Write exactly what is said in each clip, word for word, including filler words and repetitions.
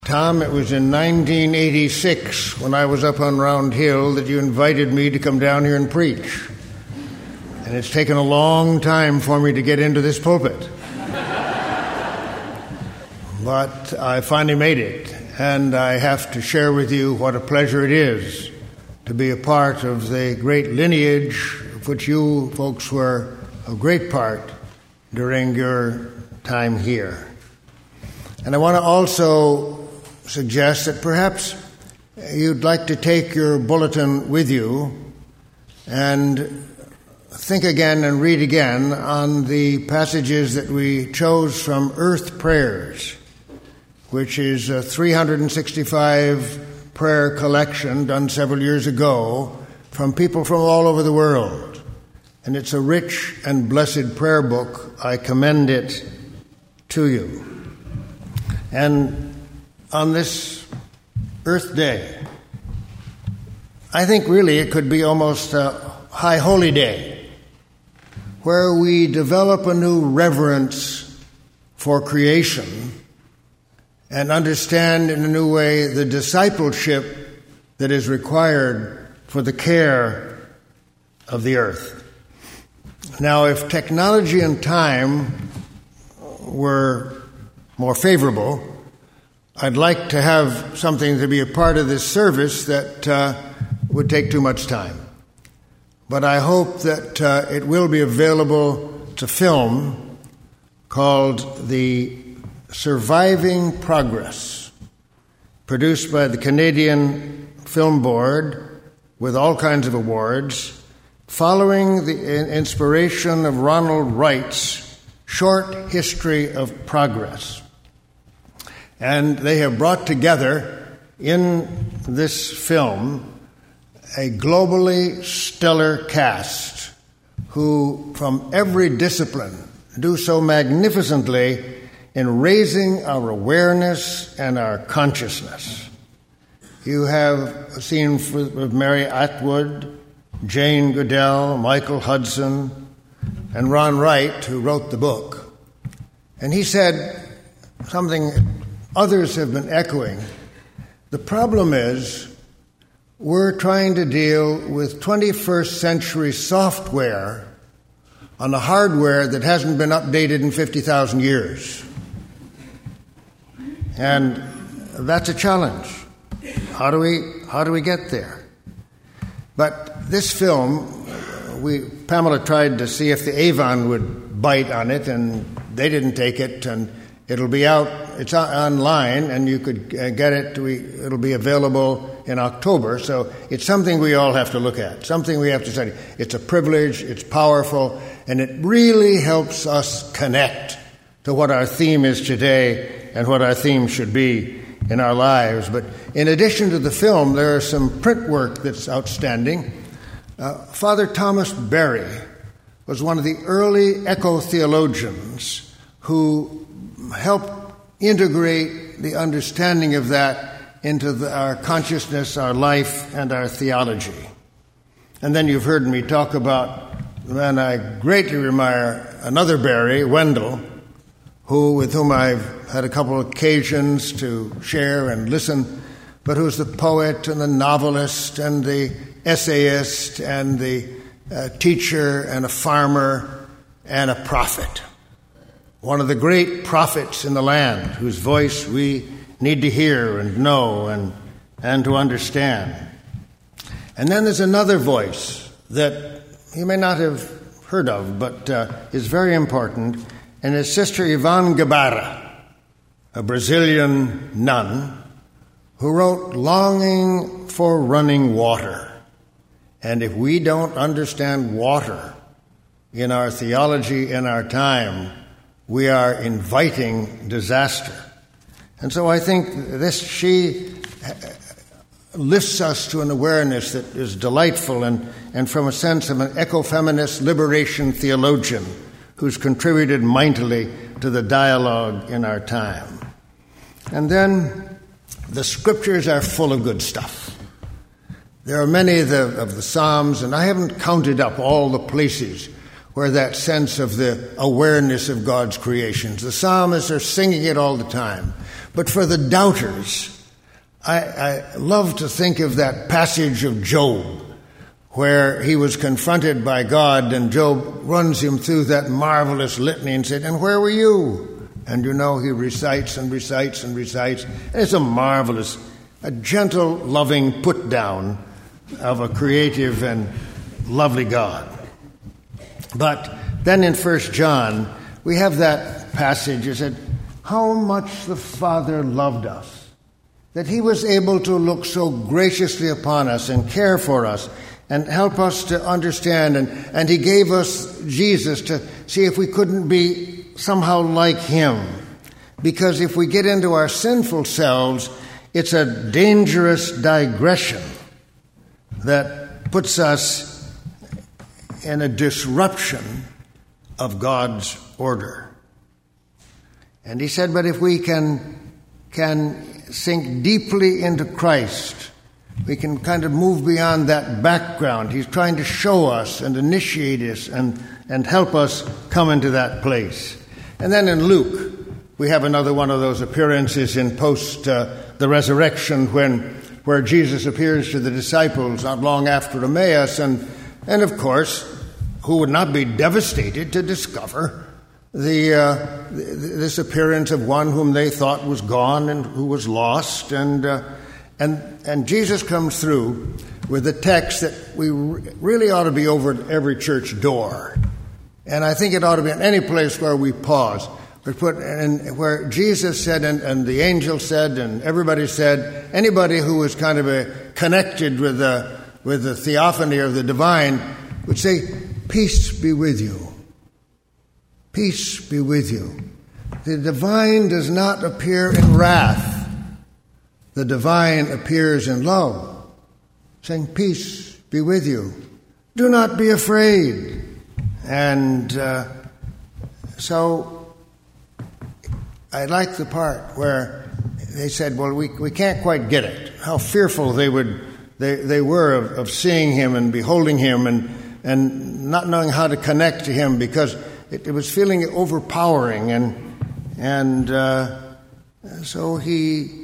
Tom, it was in nineteen eighty-six when I was up on Round Hill that you invited me to come down here and preach. And it's taken a long time for me to get into this pulpit. But I finally made it, and I have to share with you what a pleasure it is to be a part of the great lineage of which you folks were a great part during your time here. And I want to also suggest that perhaps you'd like to take your bulletin with you and think again and read again on the passages that we chose from Earth Prayers, which is a three hundred sixty-five prayer collection done several years ago from people from all over the world. And it's a rich and blessed prayer book. I commend it to you. And on this Earth Day, I think really it could be almost a high holy day where we develop a new reverence for creation and understand in a new way the discipleship that is required for the care of the earth. Now, if technology and time were more favorable, I'd like to have something to be a part of this service that uh, would take too much time. But I hope that uh, it will be available to film called The Surviving Progress, produced by the Canadian Film Board with all kinds of awards, following the inspiration of Ronald Wright's Short History of Progress. And they have brought together in this film a globally stellar cast who, from every discipline, do so magnificently in raising our awareness and our consciousness. You have a scene with Mary Atwood, Jane Goodell, Michael Hudson, and Ron Wright, who wrote the book. And he said something others have been echoing. The problem is we're trying to deal with twenty-first century software on a hardware that hasn't been updated in fifty thousand years. And that's a challenge. How do we, how do we get there? But this film, we Pamela tried to see if the Avon would bite on it, and they didn't take it, and it'll be out, it's online, and you could get it, we, it'll be available in October, so it's something we all have to look at, something we have to study. It's a privilege, it's powerful, and it really helps us connect to what our theme is today and what our theme should be in our lives. But in addition to the film, there is some print work that's outstanding. Uh, Father Thomas Berry was one of the early eco-theologians who helped integrate the understanding of that into the, our consciousness, our life, and our theology. And then you've heard me talk about the man I greatly admire, another Berry, Wendell, who, with whom I've had a couple of occasions to share and listen, but who's the poet and the novelist and the essayist and the uh, teacher and a farmer and a prophet. One of the great prophets in the land whose voice we need to hear and know and, and to understand. And then there's another voice that you may not have heard of, but uh, is very important, and it's Sister Yvonne Gabarra, a Brazilian nun, who wrote Longing for Running Water. And if we don't understand water in our theology in our time, we are inviting disaster. And so I think this, she lifts us to an awareness that is delightful and, and from a sense of an ecofeminist liberation theologian who's contributed mightily to the dialogue in our time. And then the scriptures are full of good stuff. There are many of the, of the Psalms, and I haven't counted up all the places where that sense of the awareness of God's creations. The psalmists are singing it all the time. But for the doubters, I, I love to think of that passage of Job, where he was confronted by God, and Job runs him through that marvelous litany and said, "And where were you?" And you know, he recites and recites and recites. And it's a marvelous, a gentle, loving put-down of a creative and lovely God. But then in First John, we have that passage. It said, "How much the Father loved us, that he was able to look so graciously upon us and care for us and help us to understand. And, and he gave us Jesus to see if we couldn't be somehow like him. Because if we get into our sinful selves, it's a dangerous digression that puts us in a disruption of God's order." And he said, but if we can, can sink deeply into Christ, we can kind of move beyond that background. He's trying to show us and initiate us and, and help us come into that place. And then in Luke, we have another one of those appearances in post uh, the resurrection when where Jesus appears to the disciples not long after Emmaus. And, and of course, who would not be devastated to discover the uh, this appearance of one whom they thought was gone and who was lost. And uh, and and Jesus comes through with a text that we re- really ought to be over at every church door. And I think it ought to be in any place where we pause. We put in where Jesus said, and, and the angel said, and everybody said, anybody who was kind of a, connected with the with the theophany or the divine would say, "Peace be with you. Peace be with you." The divine does not appear in wrath. The divine appears in love, saying, "Peace be with you. Do not be afraid." And uh, so I like the part where they said, well, we we can't quite get it. How fearful they would they, they were of, of seeing him and beholding him and, and not knowing how to connect to him, because it, it was feeling overpowering. And and uh, so he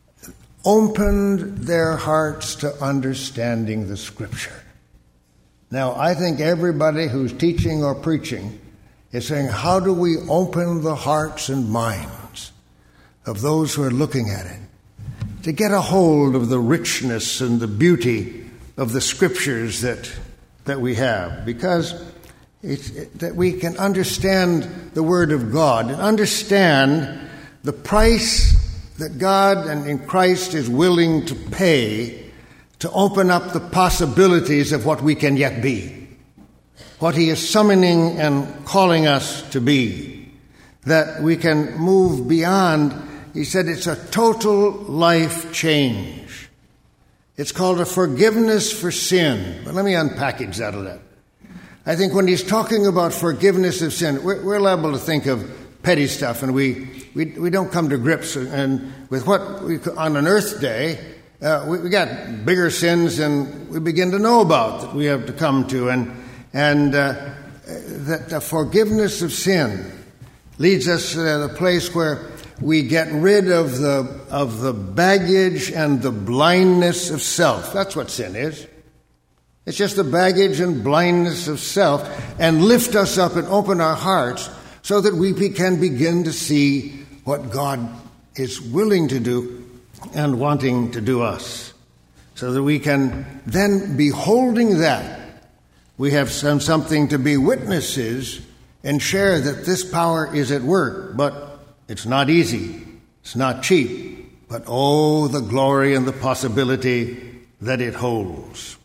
opened their hearts to understanding the Scripture. Now, I think everybody who's teaching or preaching is saying, how do we open the hearts and minds of those who are looking at it to get a hold of the richness and the beauty of the Scriptures that that we have, because it's, it, that we can understand the Word of God and understand the price that God and in Christ is willing to pay to open up the possibilities of what we can yet be, what he is summoning and calling us to be, that we can move beyond. He said it's a total life change. It's called a forgiveness for sin. But let me unpackage that a little. I think when he's talking about forgiveness of sin, we're, we're liable to think of petty stuff, and we, we, we don't come to grips and with what we, on an Earth Day, uh, we, we got bigger sins than we begin to know about that we have to come to. And, and uh, that the forgiveness of sin leads us to the place where we get rid of the of the baggage and the blindness of self. That's what sin is. It's just the baggage and blindness of self, and lift us up and open our hearts so that we can begin to see what God is willing to do and wanting to do us, so that we can then, beholding that, we have some, something to be witnesses and share that this power is at work. But it's not easy. It's not cheap. But oh, the glory and the possibility that it holds.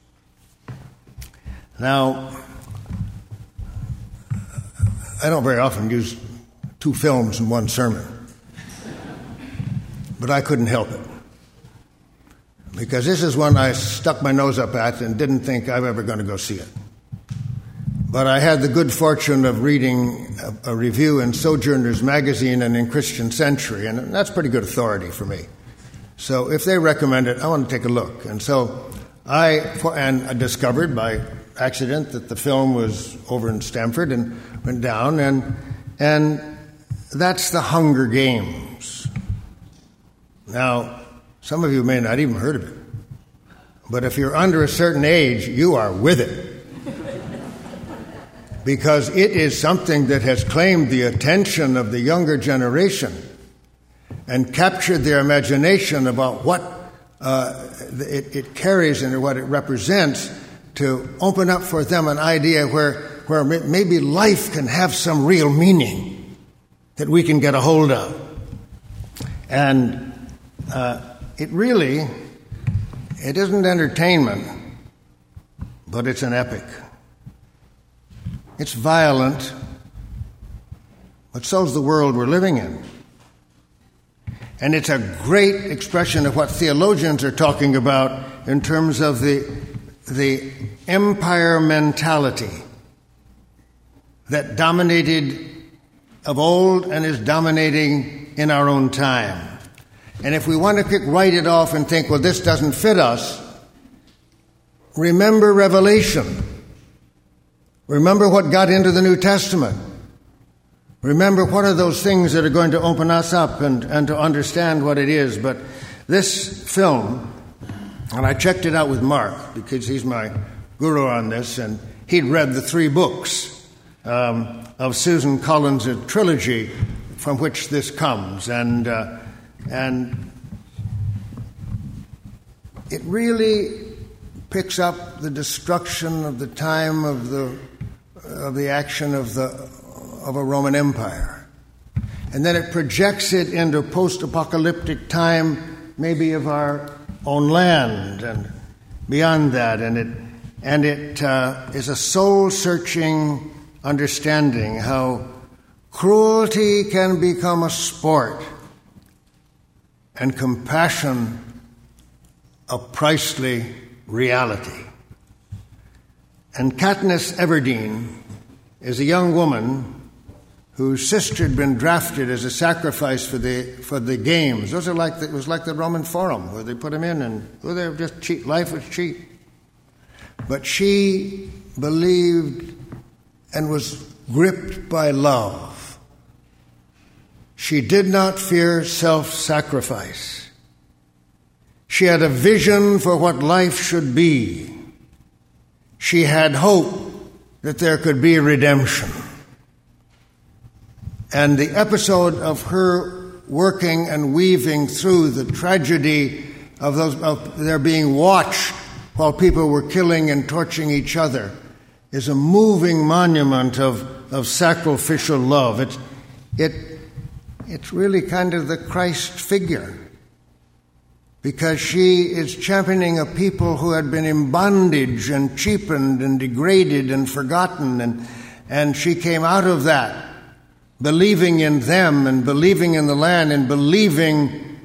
Now, I don't very often use two films in one sermon, but I couldn't help it, because this is one I stuck my nose up at and didn't think I was ever going to go see it. But I had the good fortune of reading a, a review in Sojourner's Magazine and in Christian Century, and that's pretty good authority for me. So if they recommend it, I want to take a look. And so I, and I discovered by accident that the film was over in Stamford and went down, and and that's The Hunger Games. Now, some of you may not even heard of it, but if you're under a certain age, you are with it. Because it is something that has claimed the attention of the younger generation and captured their imagination about what uh, it, it carries and what it represents, to open up for them an idea where, where maybe life can have some real meaning that we can get a hold of. And uh, it really, it isn't entertainment, but it's an epic. It's violent, but so's the world we're living in. And it's a great expression of what theologians are talking about in terms of the, the empire mentality that dominated of old and is dominating in our own time. And if we want to pick, write it off and think, well, this doesn't fit us, remember Revelation. Remember what got into the New Testament. Remember what are those things that are going to open us up and, and to understand what it is. But this film, and I checked it out with Mark because he's my guru on this, and he'd read the three books um, of Susan Collins' trilogy from which this comes. And, uh, and it really picks up the destruction of the time of the of the action of the of a Roman Empire. And then it projects it into post-apocalyptic time, maybe of our own land and beyond that. And it and it uh, is a soul-searching understanding how cruelty can become a sport and compassion a pricely reality. And Katniss Everdeen is a young woman whose sister had been drafted as a sacrifice for the for the games. Those are like the, it was like the Roman Forum where they put them in and well, they were just cheap. Life was cheap. But she believed and was gripped by love. She did not fear self-sacrifice. She had a vision for what life should be. She had hope that there could be redemption. And the episode of her working and weaving through the tragedy of those of their being watched while people were killing and torching each other is a moving monument of, of sacrificial love. It's, it, it's really kind of the Christ figure, because she is championing a people who had been in bondage and cheapened and degraded and forgotten, and, and she came out of that believing in them and believing in the land and believing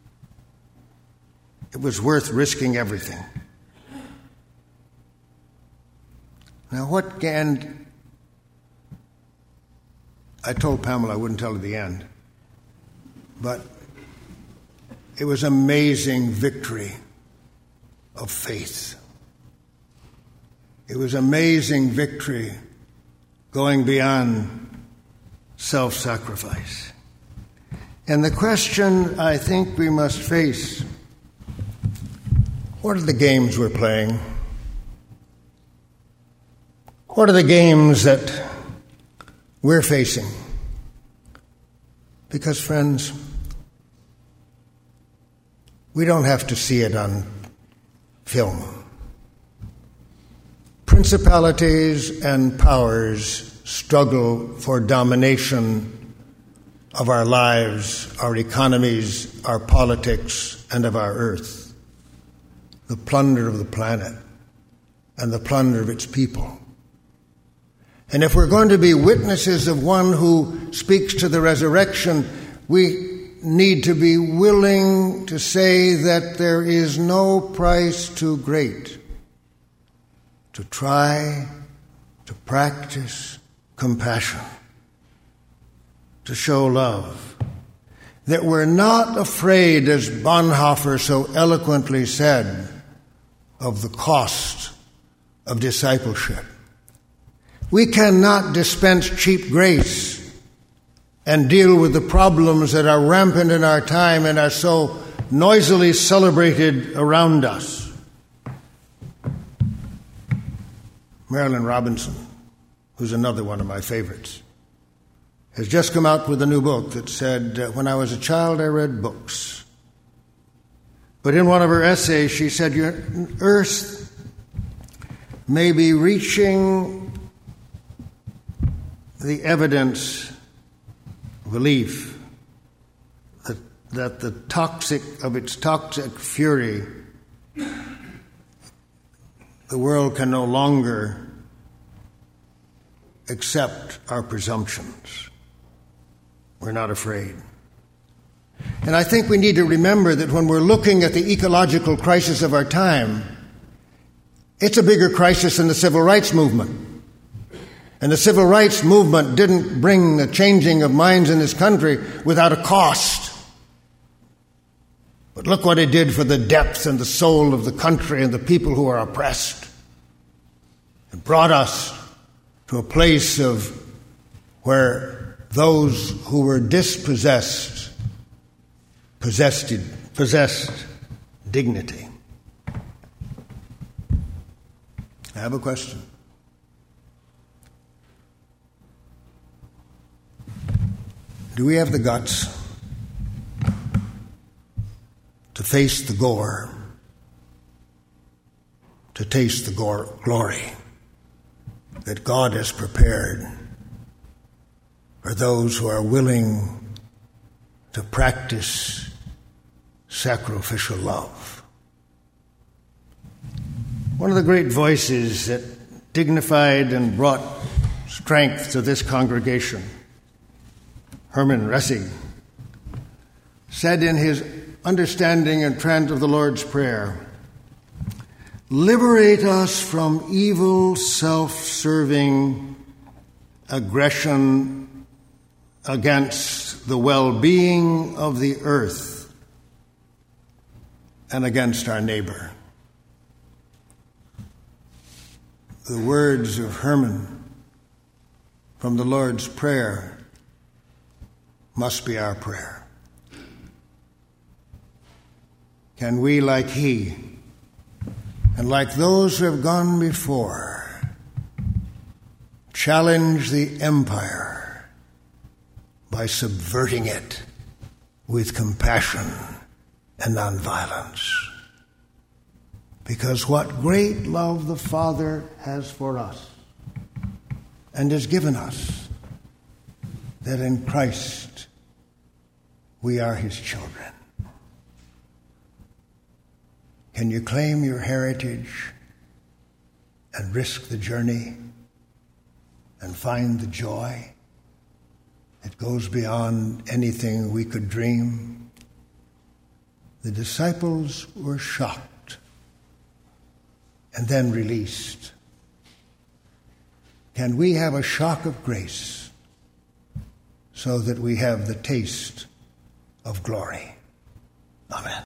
it was worth risking everything. Now what, and I told Pamela I wouldn't tell her the end, but it was amazing victory of faith. It was amazing victory going beyond self-sacrifice. And the question I think we must face, what are the games we're playing? What are the games that we're facing? Because, friends, we don't have to see it on film. Principalities and powers struggle for domination of our lives, our economies, our politics, and of our earth. The plunder of the planet and the plunder of its people. And if we're going to be witnesses of one who speaks to the resurrection, we need to be willing to say that there is no price too great to try to practice compassion, to show love, that we're not afraid, as Bonhoeffer so eloquently said, of the cost of discipleship. We cannot dispense cheap grace and deal with the problems that are rampant in our time and are so noisily celebrated around us. Marilyn Robinson, who's another one of my favorites, has just come out with a new book that said, when I was a child, I read books. But in one of her essays, she said, your earth may be reaching the evidence, belief, that, that the toxic, of its toxic fury, the world can no longer accept our presumptions. We're not afraid. And I think we need to remember that when we're looking at the ecological crisis of our time, it's a bigger crisis than the civil rights movement. And the civil rights movement didn't bring the changing of minds in this country without a cost. But look what it did for the depth and the soul of the country and the people who are oppressed. It brought us to a place of where those who were dispossessed possessed, possessed dignity. I have a question. Do we have the guts to face the gore, to taste the gore, glory that God has prepared for those who are willing to practice sacrificial love? One of the great voices that dignified and brought strength to this congregation, Herman Ressig, said in his understanding and trend of the Lord's Prayer, liberate us from evil, self-serving aggression against the well-being of the earth and against our neighbor. The words of Herman from the Lord's Prayer must be our prayer. Can we, like he, and like those who have gone before, challenge the empire by subverting it with compassion and nonviolence? Because what great love the Father has for us and has given us, that in Christ we are his children. Can you claim your heritage and risk the journey and find the joy that goes beyond anything we could dream? The disciples were shocked and then released. Can we have a shock of grace so that we have the taste of glory? Amen.